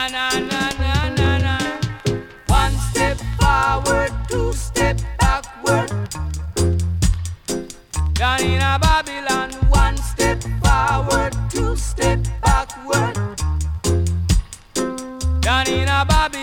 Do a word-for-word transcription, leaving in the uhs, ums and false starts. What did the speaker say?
na na na na na. One step forward, two step backward. Down in a Babylon, one step forward, two step backward. Down in a Babylon.